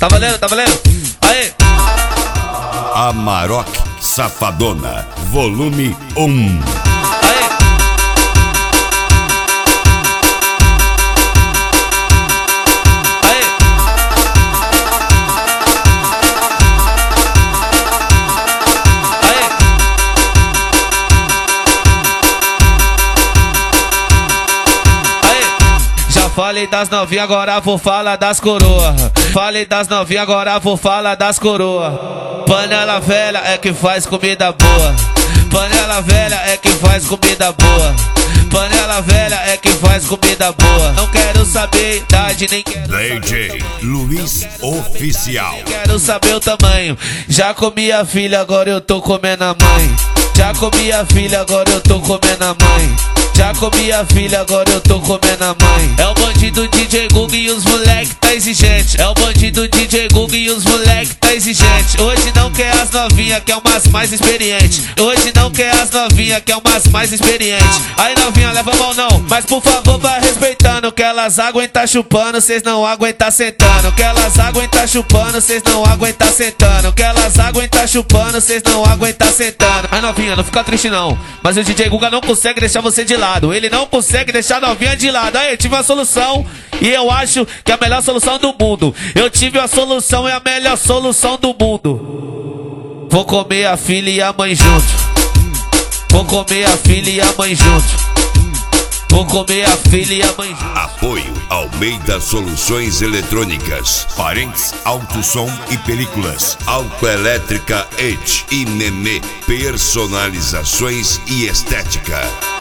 Tá valendo, tá valendo? Aê! Amarok Safadona, volume 1. Aê! Aê! Aê! Aê! Já falei das novinhas, agora vou falar das coroa. Falei das novinhas, agora vou falar das coroa. Panela velha é que faz comida boa. Panela velha é que faz comida boa. Panela velha é que faz comida boa. Não quero saber idade, nem quero DJ Luiz Oficial. quero saber o tamanho. Já comi a filha, agora eu tô comendo a mãe. Já comi a filha, agora eu tô comendo a mãe. Já comi a filha, agora eu tô comendo a mãe. É o bandido DJ Google e os moleque tá exigente. É o bandido DJ Google e os moleque tá exigente. Hoje não quer as novinha, quer umas mais experiente. Hoje não quer as novinha, quer umas mais experiente. Aí novinha, leva a mão não, mas por favor vai respeitando. Que elas aguentam chupando, cês não aguentam sentando. Que elas aguentam chupando, cês não aguentam sentando. Que elas aguentam chupando, cês não aguentam sentando. Aí novinha, não fica triste não, mas o DJ Guga não consegue deixar você de lado. Ele não consegue deixar a novinha de lado. Aí, tive uma solução e eu acho que é a melhor solução do mundo. Eu tive a solução, é a melhor solução do mundo. Vou comer a filha e a mãe junto. Vou comer a filha e a mãe junto. Vou comer a filha e a mãe junto. Apoio Almeida Soluções Eletrônicas, Parentes Alto Som e Películas, Autoelétrica ET e Nenê, Personalizações e Estética.